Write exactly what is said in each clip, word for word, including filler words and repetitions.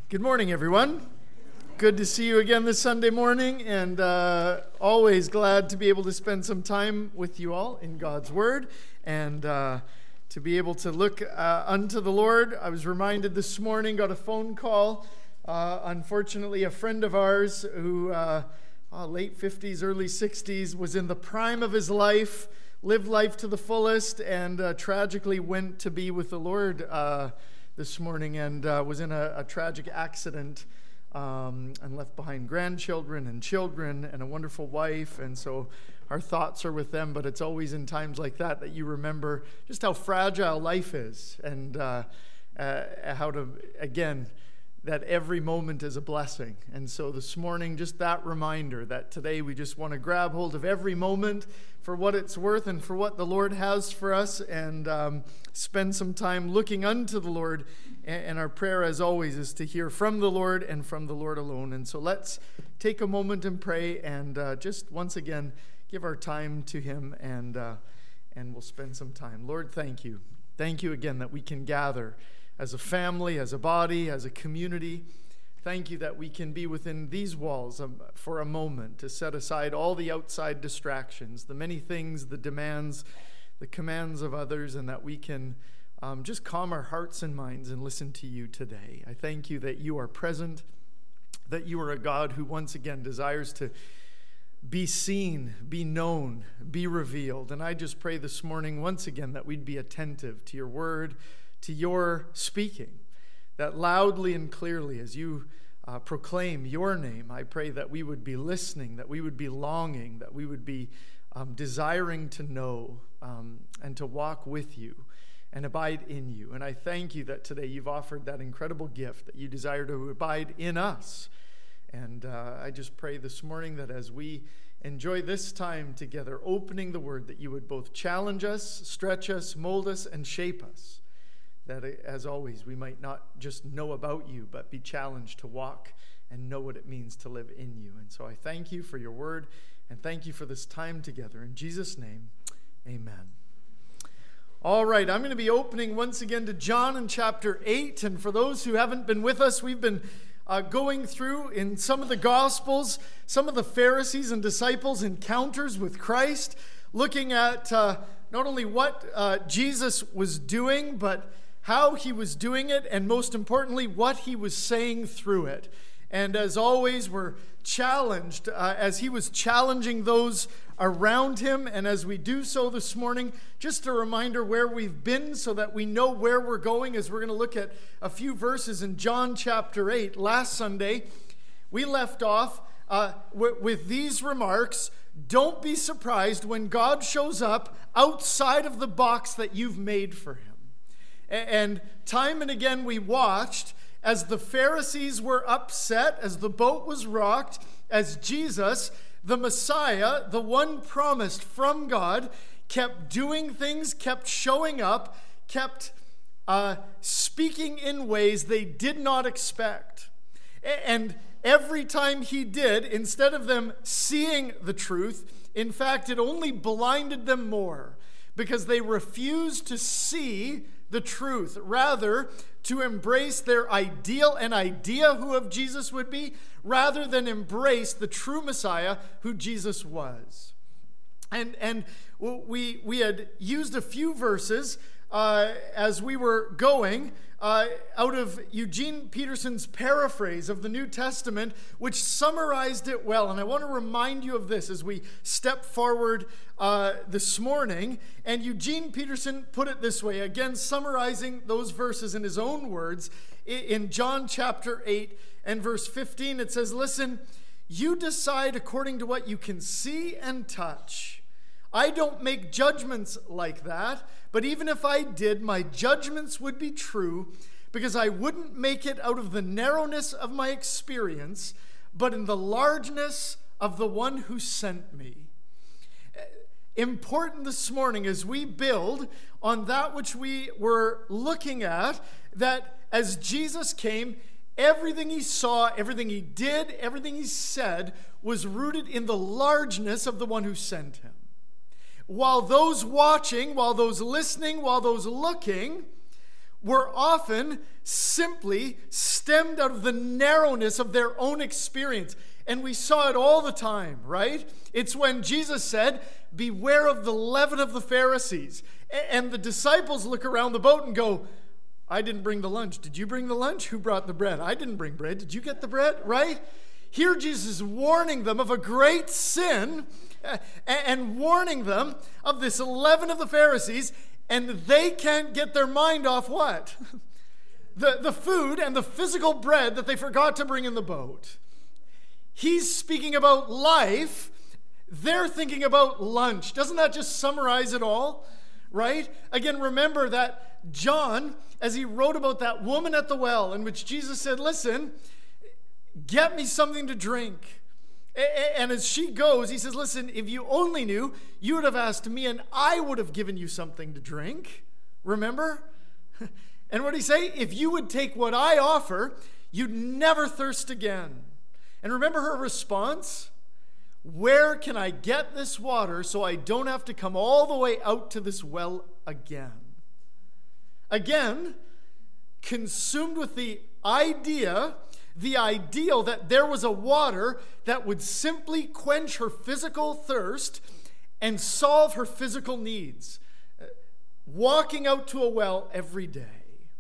Good morning, everyone. Good to see you again this Sunday morning, and uh, always glad to be able to spend some time with you all in God's Word, and uh, to be able to look uh, unto the Lord. I was reminded this morning, got a phone call. Uh, unfortunately, a friend of ours who, uh, oh, late fifties, early sixties, was in the prime of his life, lived life to the fullest, and uh, tragically went to be with the Lord uh this morning, and uh, was in a, a tragic accident um, and left behind grandchildren and children and a wonderful wife. And so our thoughts are with them, but it's always in times like that that you remember just how fragile life is, and uh, uh, how to, again, that every moment is a blessing. And so this morning, just that reminder that today we just want to grab hold of every moment for what it's worth and for what the Lord has for us, and um, spend some time looking unto the Lord. And our prayer, as always, is to hear from the Lord and from the Lord alone. And so let's take a moment and pray, and uh, just once again give our time to Him, and uh, and we'll spend some time. Lord, thank you. Thank you again that we can gather as a family, as a body, as a community. Thank you that we can be within these walls for a moment to set aside all the outside distractions, the many things, the demands, the commands of others, and that we can um, just calm our hearts and minds and listen to you today. I thank you that you are present, that you are a God who once again desires to be seen, be known, be revealed. And I just pray this morning once again that we'd be attentive to your word, to your speaking, that loudly and clearly as you uh, proclaim your name, I pray that we would be listening, that we would be longing, that we would be um, desiring to know um, and to walk with you and abide in you. And I thank you that today you've offered that incredible gift, that you desire to abide in us. And uh, I just pray this morning that as we enjoy this time together, opening the word, that you would both challenge us, stretch us, mold us, and shape us. That, as always, we might not just know about you, but be challenged to walk and know what it means to live in you. And so I thank you for your word, and thank you for this time together. In Jesus' name, amen. All right, I'm going to be opening once again to John in chapter eight. And for those who haven't been with us, we've been uh, going through in some of the Gospels, some of the Pharisees and disciples' encounters with Christ, looking at uh, not only what uh, Jesus was doing, but how he was doing it, and most importantly, what he was saying through it. And as always, we're challenged uh, as he was challenging those around him. And as we do so this morning, just a reminder where we've been so that we know where we're going, as we're going to look at a few verses in John chapter eight. Last Sunday, we left off uh, w- with these remarks: don't be surprised when God shows up outside of the box that you've made for him. And time and again we watched as the Pharisees were upset, as the boat was rocked, as Jesus, the Messiah, the one promised from God, kept doing things, kept showing up, kept uh, speaking in ways they did not expect. And every time he did, instead of them seeing the truth, in fact, it only blinded them more, because they refused to see the truth, rather to embrace their ideal and idea who of Jesus would be, rather than embrace the true Messiah who Jesus was. And and we we had used a few verses uh, as we were going uh, out of Eugene Peterson's paraphrase of the New Testament, which summarized it well. And I want to remind you of this as we step forward uh, this morning. And Eugene Peterson put it this way, again summarizing those verses in his own words. In John chapter eight and verse fifteen, it says, "Listen, you decide according to what you can see and touch. I don't make judgments like that, but even if I did, my judgments would be true, because I wouldn't make it out of the narrowness of my experience, but in the largeness of the one who sent me." Important this morning as we build on that which we were looking at, that as Jesus came, everything he saw, everything he did, everything he said was rooted in the largeness of the one who sent him. While those watching, while those listening, while those looking were often simply stemmed out of the narrowness of their own experience. And we saw it all the time, right? It's when Jesus said, beware of the leaven of the Pharisees. And the disciples look around the boat and go, I didn't bring the lunch. Did you bring the lunch? Who brought the bread? I didn't bring bread. Did you get the bread? Right? Here Jesus is warning them of a great sin and warning them of this leaven of the Pharisees, and they can't get their mind off what? The, the food and the physical bread that they forgot to bring in the boat. He's speaking about life. They're thinking about lunch. Doesn't that just summarize it all? Right? Again, remember that John, as he wrote about that woman at the well, in which Jesus said, listen, get me something to drink. And as she goes, he says, listen, if you only knew, you would have asked me and I would have given you something to drink. Remember? And what did he say? If you would take what I offer, you'd never thirst again. And remember her response? Where can I get this water so I don't have to come all the way out to this well again? Again, consumed with the idea, the ideal that there was a water that would simply quench her physical thirst and solve her physical needs. Walking out to a well every day.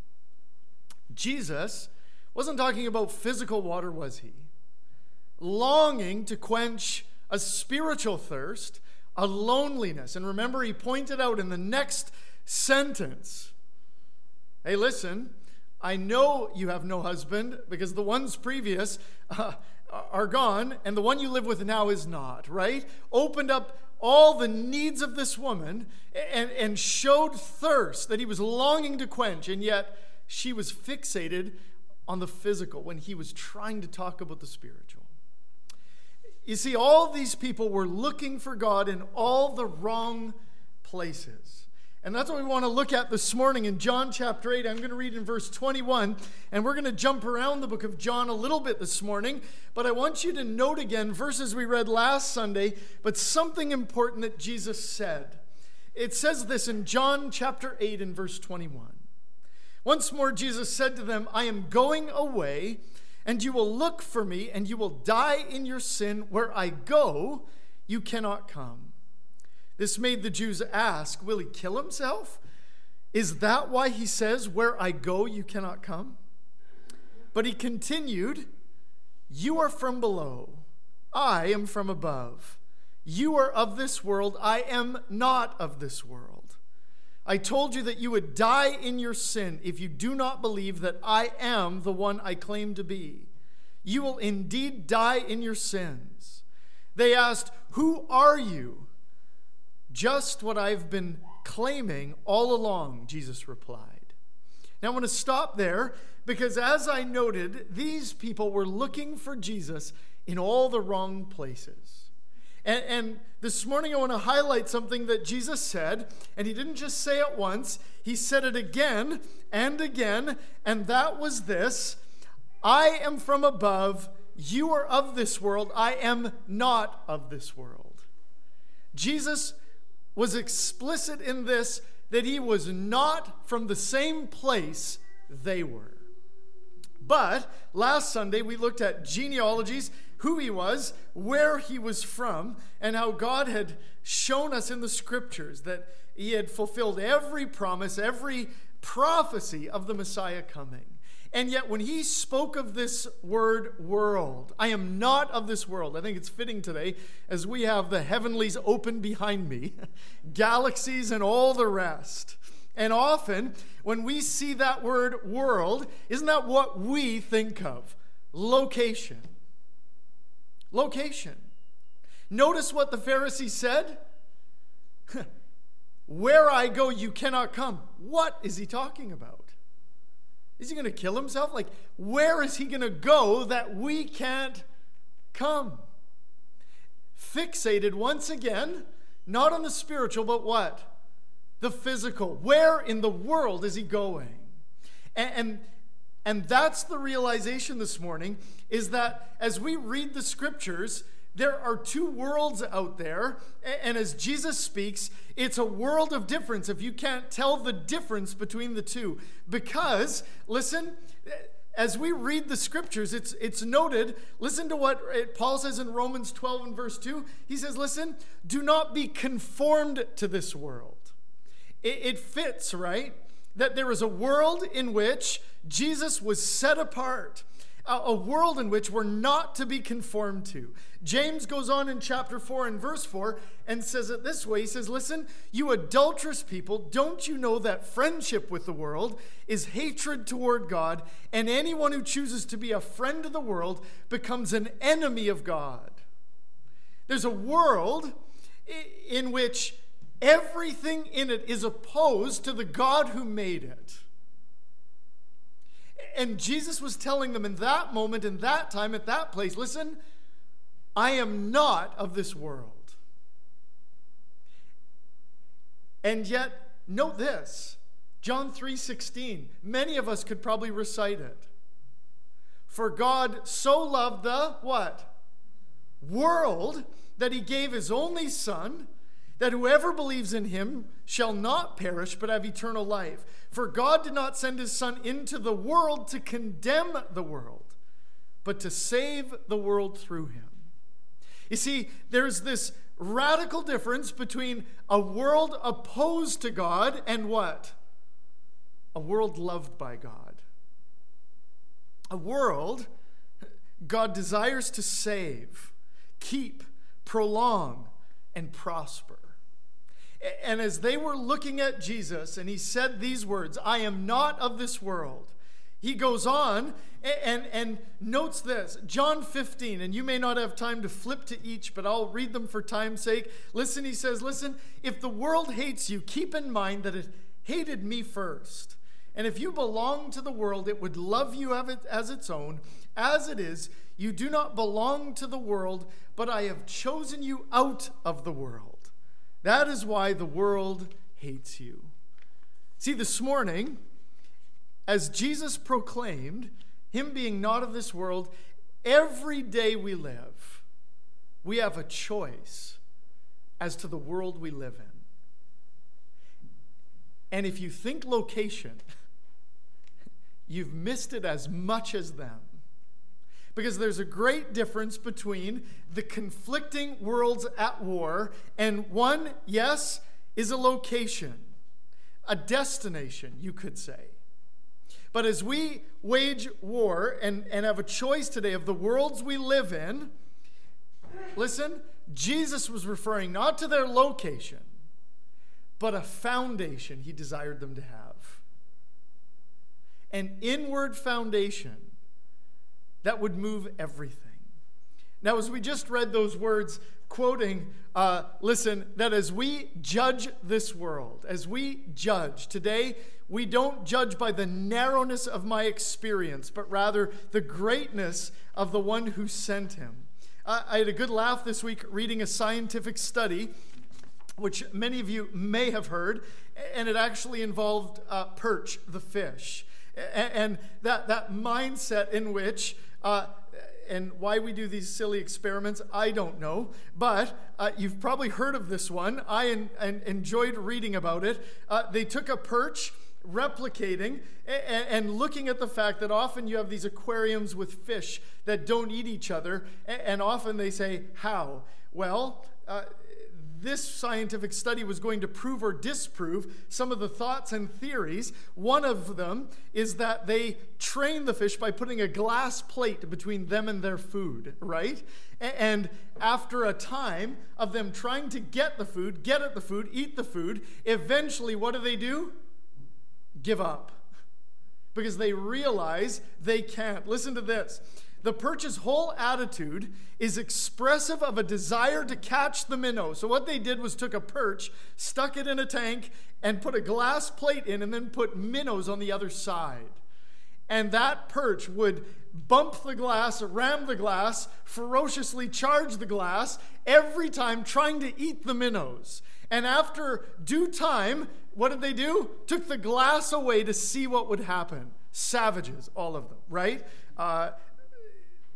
Jesus wasn't talking about physical water, was he? Longing to quench a spiritual thirst, a loneliness. And remember, he pointed out in the next sentence, hey, listen, I know you have no husband because the ones previous uh, are gone and the one you live with now is not, right? Opened up all the needs of this woman and, and showed thirst that he was longing to quench, and yet she was fixated on the physical when he was trying to talk about the spiritual. You see, all these people were looking for God in all the wrong places. And that's what we want to look at this morning in John chapter eight. I'm going to read in verse twenty-one, and we're going to jump around the book of John a little bit this morning. But I want you to note again verses we read last Sunday, but something important that Jesus said. It says this in John chapter eight and verse twenty-one. Once more Jesus said to them, I am going away, and you will look for me, and you will die in your sin. Where I go, you cannot come. This made the Jews ask, will he kill himself? Is that why he says, where I go, you cannot come? But he continued, you are from below. I am from above. You are of this world. I am not of this world. I told you that you would die in your sin if you do not believe that I am the one I claim to be. You will indeed die in your sins. They asked, who are you? Just what I've been claiming all along, Jesus replied. Now I want to stop there because as I noted, these people were looking for Jesus in all the wrong places. And, and this morning I want to highlight something that Jesus said, and he didn't just say it once, he said it again and again, and that was this, I am from above, you are of this world, I am not of this world. Jesus was explicit in this, that he was not from the same place they were. But last Sunday we looked at genealogies, who he was, where he was from, and how God had shown us in the scriptures that he had fulfilled every promise, every prophecy of the Messiah coming. And yet when he spoke of this word world, I am not of this world. I think it's fitting today as we have the heavenlies open behind me, galaxies and all the rest. And often when we see that word world, isn't that what we think of? Location. Location. Notice what the Pharisee said. Where I go, you cannot come. What is he talking about? Is he going to kill himself? Like, where is he going to go that we can't come? Fixated once again, not on the spiritual, but what? The physical. Where in the world is he going? And, and, and that's the realization this morning, is that as we read the scriptures, there are two worlds out there, and as Jesus speaks, it's a world of difference if you can't tell the difference between the two. Because, listen, as we read the scriptures, it's, it's noted, listen to what Paul says in Romans twelve and verse two. He says, listen, do not be conformed to this world. It, it fits, right? That there is a world in which Jesus was set apart, a, a world in which we're not to be conformed to. James goes on in chapter four and verse four and says it this way. He says, listen, you adulterous people, don't you know that friendship with the world is hatred toward God, and anyone who chooses to be a friend of the world becomes an enemy of God? There's a world in which everything in it is opposed to the God who made it. And Jesus was telling them in that moment, in that time, at that place, listen, I am not of this world. And yet, note this, John three sixteen. Many of us could probably recite it. For God so loved the, what? World, that he gave his only Son, that whoever believes in him shall not perish, but have eternal life. For God did not send his Son into the world to condemn the world, but to save the world through him. You see, there's this radical difference between a world opposed to God and what? A world loved by God. A world God desires to save, keep, prolong, and prosper. And as they were looking at Jesus and he said these words, I am not of this world, he goes on and, and notes this, John fifteen, and you may not have time to flip to each, but I'll read them for time's sake. Listen, he says, listen, if the world hates you, keep in mind that it hated me first. And if you belong to the world, it would love you as its own. As it is, you do not belong to the world, but I have chosen you out of the world. That is why the world hates you. See, this morning, as Jesus proclaimed, him being not of this world, every day we live, we have a choice as to the world we live in. And if you think location, you've missed it as much as them. Because there's a great difference between the conflicting worlds at war, and one, yes, is a location, a destination, you could say. But as we wage war and, and have a choice today of the worlds we live in, listen, Jesus was referring not to their location, but a foundation he desired them to have. An inward foundation that would move everything. Now, as we just read those words, quoting, uh, listen, that as we judge this world, as we judge today, we don't judge by the narrowness of my experience, but rather the greatness of the one who sent him. Uh, I had a good laugh this week reading a scientific study, which many of you may have heard, and it actually involved uh, perch, the fish. And that, that mindset in which, uh, and why we do these silly experiments, I don't know. But uh, you've probably heard of this one. I en- en- enjoyed reading about it. Uh, they took a perch, replicating, and, and looking at the fact that often you have these aquariums with fish that don't eat each other. And, and often they say, how? Well, uh, this scientific study was going to prove or disprove some of the thoughts and theories. One of them is that they train the fish by putting a glass plate between them and their food, right? And after a time of them trying to get the food, get at the food, eat the food, eventually what do they do? Give up. Because they realize they can't. Listen to this. The perch's whole attitude is expressive of a desire to catch the minnow. So what they did was took a perch, stuck it in a tank, and put a glass plate in, and then put minnows on the other side. And that perch would bump the glass, ram the glass, ferociously charge the glass, every time trying to eat the minnows. And after due time, what did they do? Took the glass away to see what would happen. Savages, all of them, right? Uh,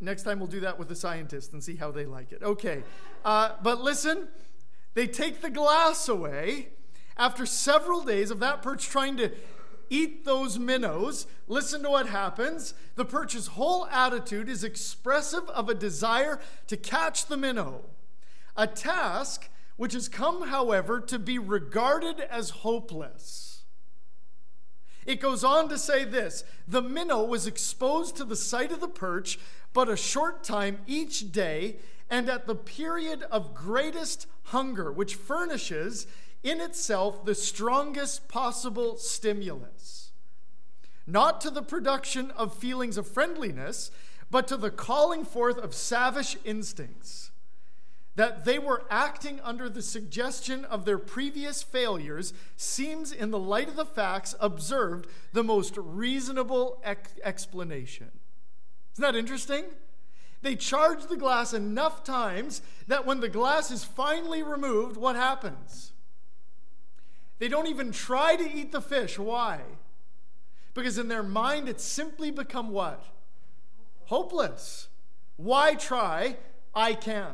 Next time we'll do that with the scientists and see how they like it. Okay. Uh, but listen, they take the glass away after several days of that perch trying to eat those minnows. Listen to what happens. The perch's whole attitude is expressive of a desire to catch the minnow, a task which has come, however, to be regarded as hopeless. It goes on to say this: the minnow was exposed to the sight of the perch but a short time each day, and at the period of greatest hunger, which furnishes in itself the strongest possible stimulus, not to the production of feelings of friendliness, but to the calling forth of savage instincts. That they were acting under the suggestion of their previous failures seems, in the light of the facts observed, the most reasonable ex- explanation. Isn't that interesting? They charge the glass enough times that when the glass is finally removed, what happens? They don't even try to eat the fish. Why? Because in their mind, it's simply become what? Hopeless. Why try? I can't.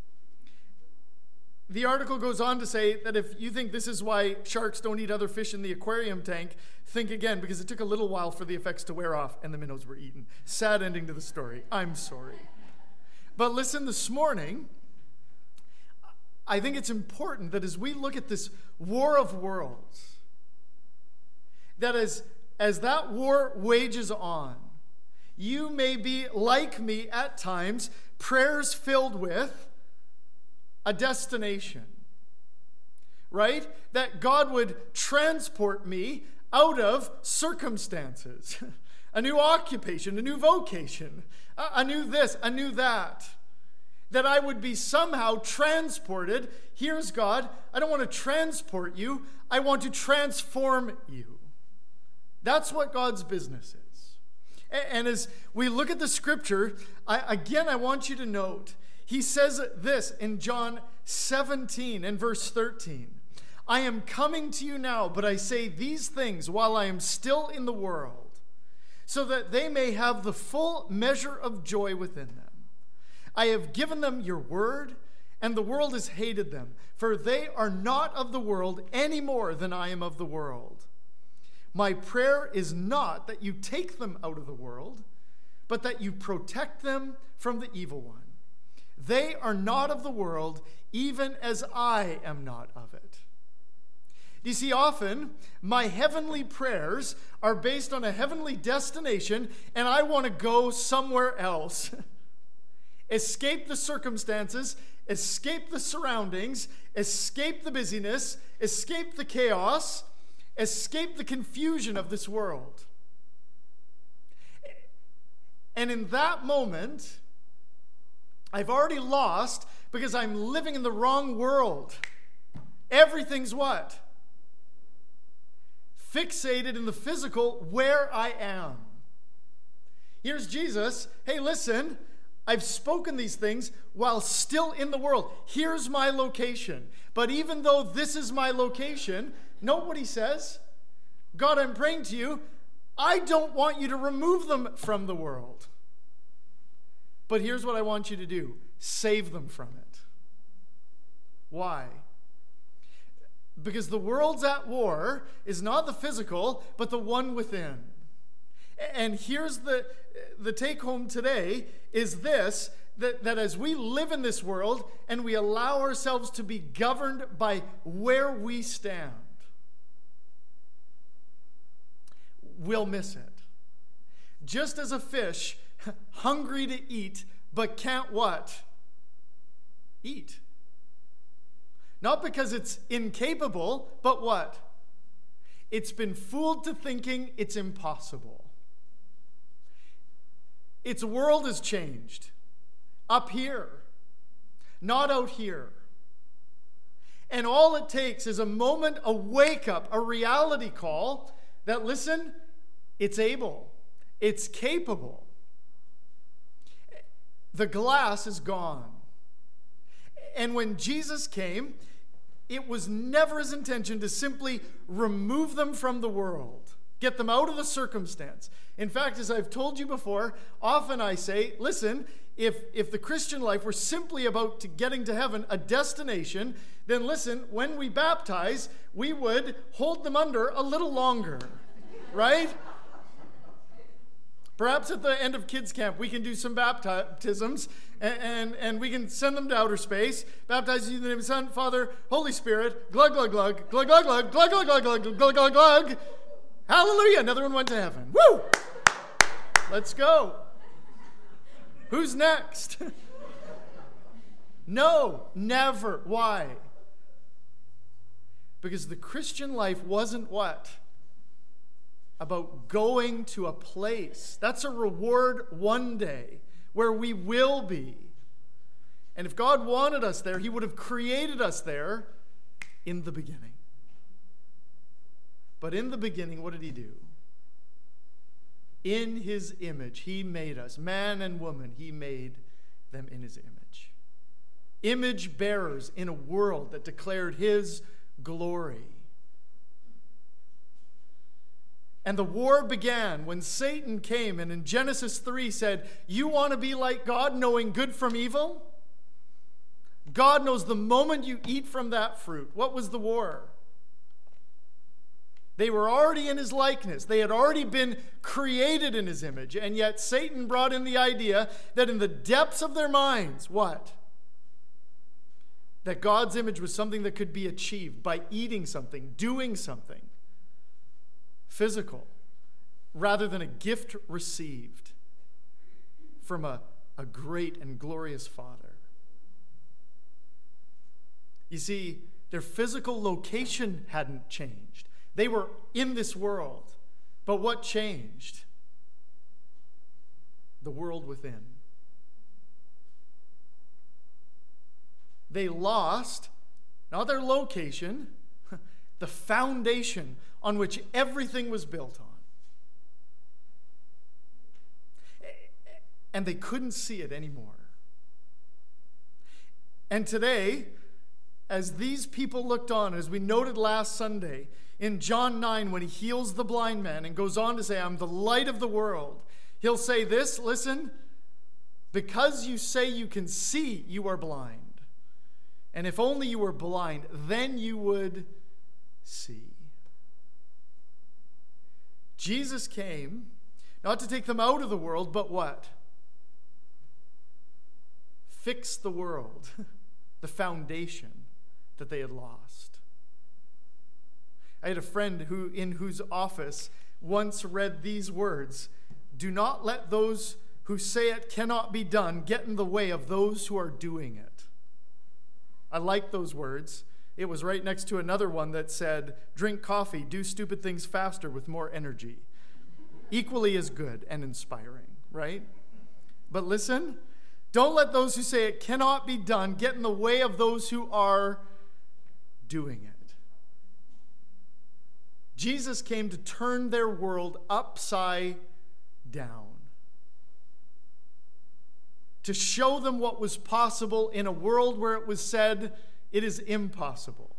The article goes on to say that if you think this is why sharks don't eat other fish in the aquarium tank, think again, because it took a little while for the effects to wear off and the minnows were eaten. Sad ending to the story. I'm sorry. But listen, this morning, I think it's important that as we look at this war of worlds, that as, as that war wages on, you may be like me at times, prayers filled with a destination, right? That God would transport me out of circumstances, a new occupation, a new vocation, a, a new this, a new that. That I would be somehow transported. Here's God. I don't want to transport you. I want to transform you. That's what God's business is. And, and as we look at the scripture, I, again, I want you to note, he says this in John seventeen and verse thirteen. I am coming to you now, but I say these things while I am still in the world, so that they may have the full measure of joy within them. I have given them your word, and the world has hated them, for they are not of the world any more than I am of the world. My prayer is not that you take them out of the world, but that you protect them from the evil one. They are not of the world, even as I am not of it. You see, often my heavenly prayers are based on a heavenly destination, and I want to go somewhere else. Escape the circumstances, escape the surroundings, escape the busyness, escape the chaos, escape the confusion of this world. And in that moment, I've already lost because I'm living in the wrong world. Everything's what? Fixated in the physical where I am. Here's Jesus. Hey, listen, I've spoken these things while still in the world. Here's my location. But even though this is my location, know what he says? God, I'm praying to you. I don't want you to remove them from the world. But here's what I want you to do. Save them from it. Why? Because the world's at war is not the physical, but the one within. And here's the, the take home today is this, that, that as we live in this world and we allow ourselves to be governed by where we stand, we'll miss it. Just as a fish hungry to eat, but can't what? Eat. Not because it's incapable, but what? It's been fooled to thinking it's impossible. Its world has changed. Up here, not out here. And all it takes is a moment, a wake up, a reality call that, listen, it's able, it's capable. The glass is gone. And when Jesus came, it was never his intention to simply remove them from the world. Get them out of the circumstance. In fact, as I've told you before, often I say, listen, if, if the Christian life were simply about to getting to heaven, a destination, then listen, when we baptize, we would hold them under a little longer, right? Perhaps at the end of kids camp, we can do some baptisms, and, and, and we can send them to outer space. Baptize you in the name of the Son, Father, Holy Spirit, glug, glug, glug, glug, glug, glug, glug, glug, glug, glug, glug, glug, glug. Hallelujah, another one went to heaven. Woo! Let's go. Who's next? No, never. Why? Because the Christian life wasn't what? About going to a place. That's a reward one day where we will be. And if God wanted us there, he would have created us there in the beginning. But in the beginning, what did he do? In his image, he made us. Man and woman, he made them in his image. Image bearers in a world that declared his glory. And the war began when Satan came and in Genesis three said, you want to be like God, knowing good from evil? God knows the moment you eat from that fruit. What was the war? They were already in his likeness. They had already been created in his image. And yet Satan brought in the idea that in the depths of their minds, what? That God's image was something that could be achieved by eating something, doing something physical, rather than a gift received from a, a great and glorious Father. You see, their physical location hadn't changed. They were in this world. But what changed? The world within. They lost, not their location, the foundation on which everything was built on. And they couldn't see it anymore. And today, as these people looked on, as we noted last Sunday, in John nine, when he heals the blind man and goes on to say, I'm the light of the world, he'll say this, listen, because you say you can see, you are blind. And if only you were blind, then you would see. Jesus came not to take them out of the world, but what? Fix the world, the foundation that they had lost. I had a friend who, in whose office once read these words, do not let those who say it cannot be done get in the way of those who are doing it. I like those words. It was right next to another one that said, drink coffee, do stupid things faster with more energy. Equally as good and inspiring, right? But listen, don't let those who say it cannot be done get in the way of those who are doing it. Jesus came to turn their world upside down, to show them what was possible in a world where it was said it is impossible,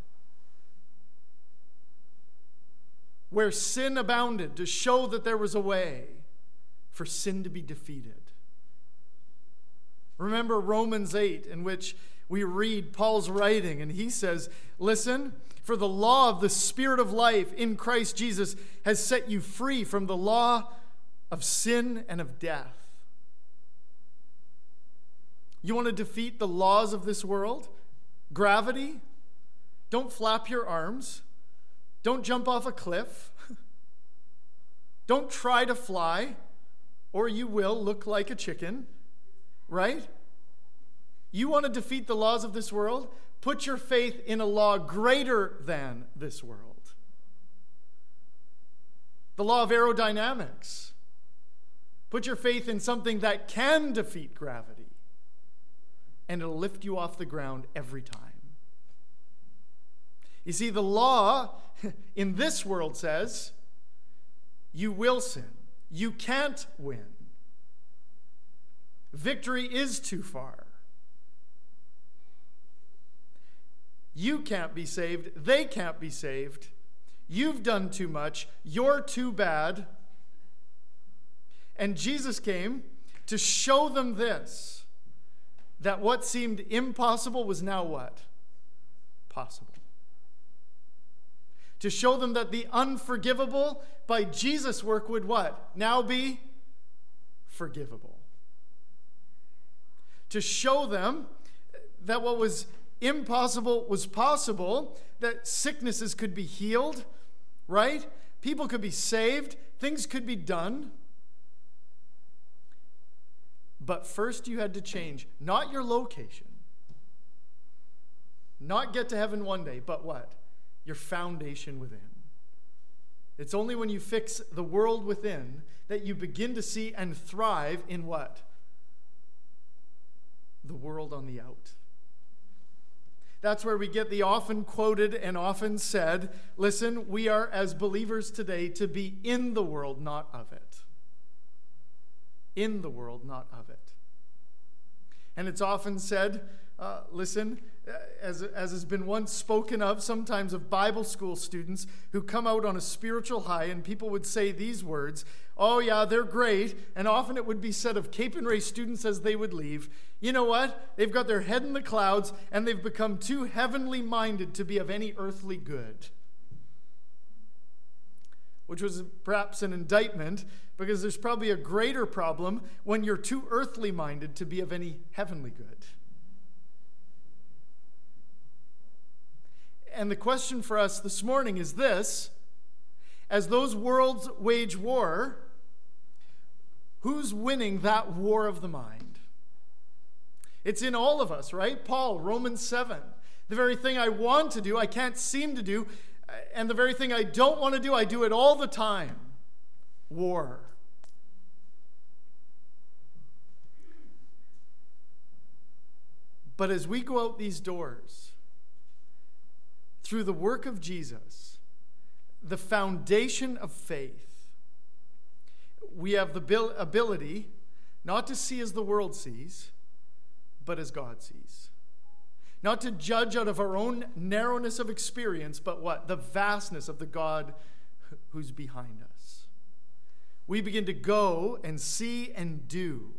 where sin abounded, to show that there was a way for sin to be defeated. Remember Romans eight, in which we read Paul's writing, and he says, listen, for the law of the Spirit of life in Christ Jesus has set you free from the law of sin and of death. You want to defeat the laws of this world? Gravity? Don't flap your arms. Don't jump off a cliff. Don't try to fly, or you will look like a chicken, right? You want to defeat the laws of this world? Put your faith in a law greater than this world. The law of aerodynamics. Put your faith in something that can defeat gravity, and it'll lift you off the ground every time. You see, the law in this world says, you will sin. You can't win. Victory is too far. You can't be saved. They can't be saved. You've done too much. You're too bad. And Jesus came to show them this, that what seemed impossible was now what? Possible. To show them that the unforgivable by Jesus' work would what? Now be forgivable. To show them that what was impossible was possible, that sicknesses could be healed, right? People could be saved, things could be done. But first you had to change, not your location, not get to heaven one day, but what? Your foundation within. It's only when you fix the world within that you begin to see and thrive in what? The world on the out. That's where we get the often quoted and often said, listen, we are as believers today to be in the world, not of it. In the world, not of it. And it's often said, uh, listen, as, as has been once spoken of, sometimes of Bible school students who come out on a spiritual high, and people would say these words, oh yeah, they're great, and often it would be said of Cape and Ray students as they would leave, you know what? They've got their head in the clouds, and they've become too heavenly minded to be of any earthly good. Which was perhaps an indictment, because there's probably a greater problem when you're too earthly minded to be of any heavenly good. And the question for us this morning is this: as those worlds wage war, who's winning that war of the mind? It's in all of us, right? Paul, Romans seven. The very thing I want to do, I can't seem to do, and the very thing I don't want to do, I do it all the time. War. But as we go out these doors, through the work of Jesus, the foundation of faith, we have the ability not to see as the world sees, but as God sees. Not to judge out of our own narrowness of experience, but what? The vastness of the God who's behind us. We begin to go and see and do.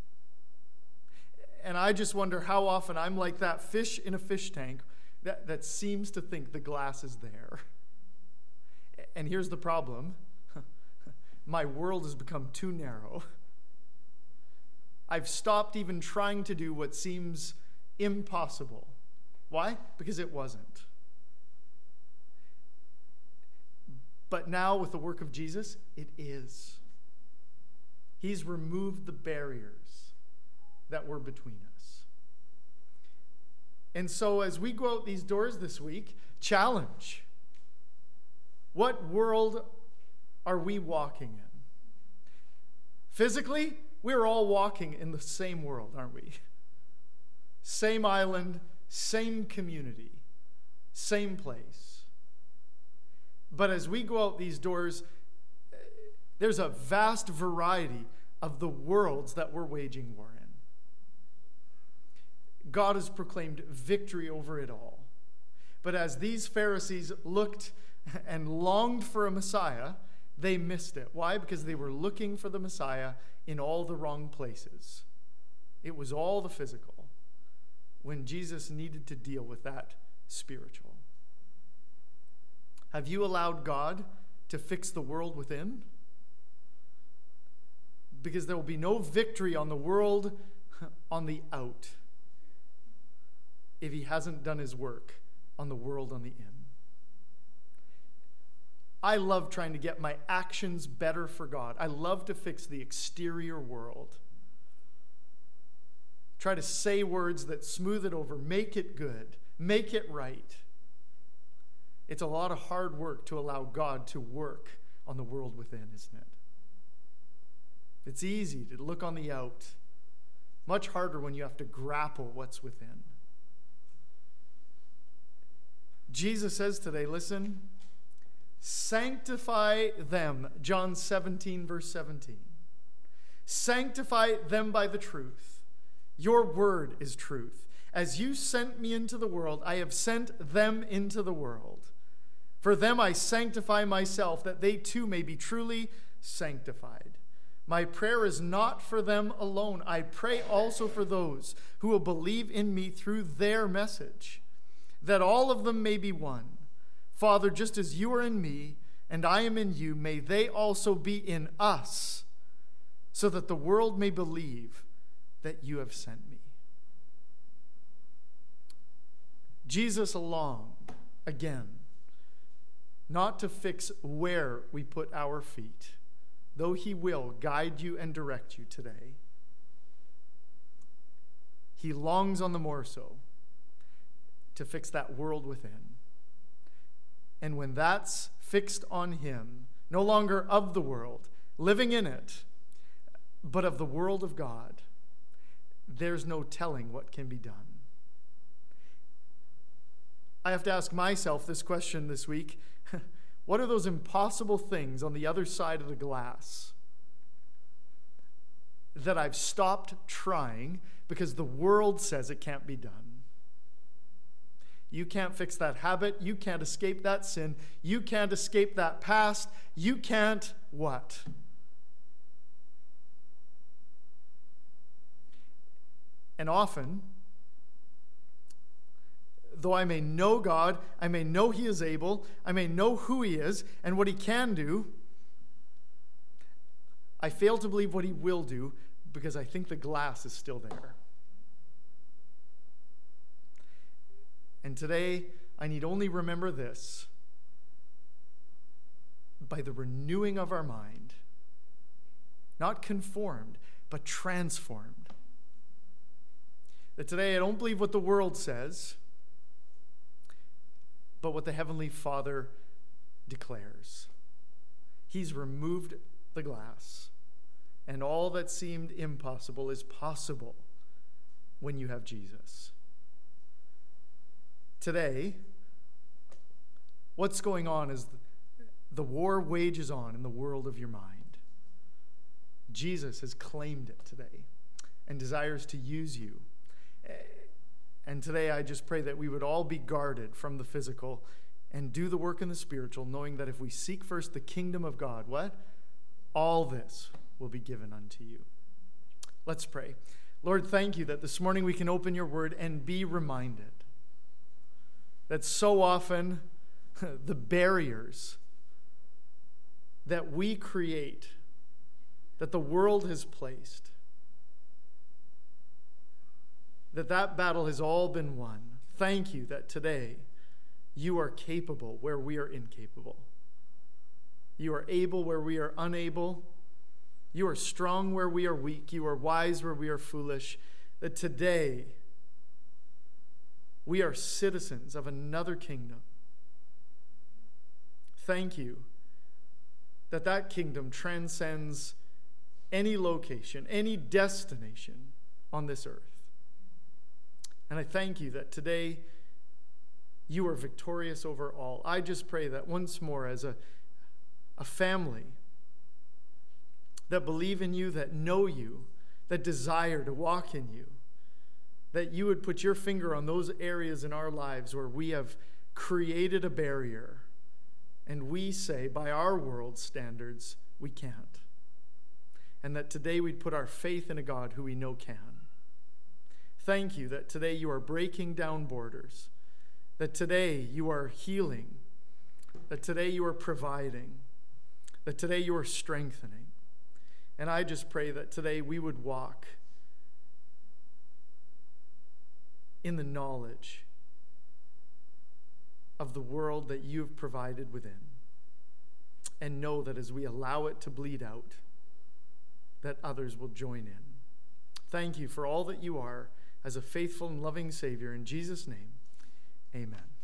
And I just wonder how often I'm like that fish in a fish tank that, that seems to think the glass is there. And here's the problem. My world has become too narrow. I've stopped even trying to do what seems impossible. Why? Because it wasn't. But now with the work of Jesus, it is. He's removed the barriers that were between us. And so as we go out these doors this week, challenge. What world are we walking in? Physically, we're all walking in the same world, aren't we? Same island, same community, same place. But as we go out these doors, there's a vast variety of the worlds that we're waging war in. God has proclaimed victory over it all. But as these Pharisees looked and longed for a Messiah, they missed it. Why? Because they were looking for the Messiah in all the wrong places. It was all the physical, when Jesus needed to deal with that spiritual. Have you allowed God to fix the world within? Because there will be no victory on the world on the out if he hasn't done his work on the world on the in. I love trying to get my actions better for God. I love to fix the exterior world. Try to say words that smooth it over, make it good, make it right. It's a lot of hard work to allow God to work on the world within, isn't it? It's easy to look on the out. Much harder when you have to grapple what's within. Jesus says today, listen, sanctify them, John seventeen, verse seventeen. Sanctify them by the truth. Your word is truth. As you sent me into the world, I have sent them into the world. For them I sanctify myself, that they too may be truly sanctified. My prayer is not for them alone. I pray also for those who will believe in me through their message, that all of them may be one. Father, just as you are in me and I am in you, may they also be in us, so that the world may believe that you have sent me. Jesus along, again, not to fix where we put our feet, though he will guide you and direct you today. He longs on the more so to fix that world within. And when that's fixed on him, no longer of the world, living in it, but of the world of God, there's no telling what can be done. I have to ask myself this question this week. What are those impossible things on the other side of the glass that I've stopped trying because the world says it can't be done? You can't fix that habit. You can't escape that sin. You can't escape that past. You can't what? And often, though I may know God, I may know he is able, I may know who he is and what he can do, I fail to believe what he will do because I think the glass is still there. And today, I need only remember this: by the renewing of our mind, not conformed, but transformed. That today I don't believe what the world says, but what the Heavenly Father declares. He's removed the glass, and all that seemed impossible is possible when you have Jesus. Today, what's going on is the war wages on in the world of your mind. Jesus has claimed it today and desires to use you. And today I just pray that we would all be guarded from the physical and do the work in the spiritual, knowing that if we seek first the kingdom of God, what? All this will be given unto you. Let's pray. Lord, thank you that this morning we can open your word and be reminded that so often the barriers that we create, that the world has placed, that that battle has all been won. Thank you that today you are capable where we are incapable. You are able where we are unable. You are strong where we are weak. You are wise where we are foolish. That today we are citizens of another kingdom. Thank you that that kingdom transcends any location, any destination on this earth. And I thank you that today you are victorious over all. I just pray that once more as a, a family that believe in you, that know you, that desire to walk in you, that you would put your finger on those areas in our lives where we have created a barrier and we say, by our world standards, we can't. And that today we'd put our faith in a God who we know can. Thank you that today you are breaking down borders, that today you are healing, that today you are providing, that today you are strengthening. And I just pray that today we would walk in the knowledge of the world that you've provided within, and know that as we allow it to bleed out, that others will join in. Thank you for all that you are as a faithful and loving Savior. In Jesus' name, amen.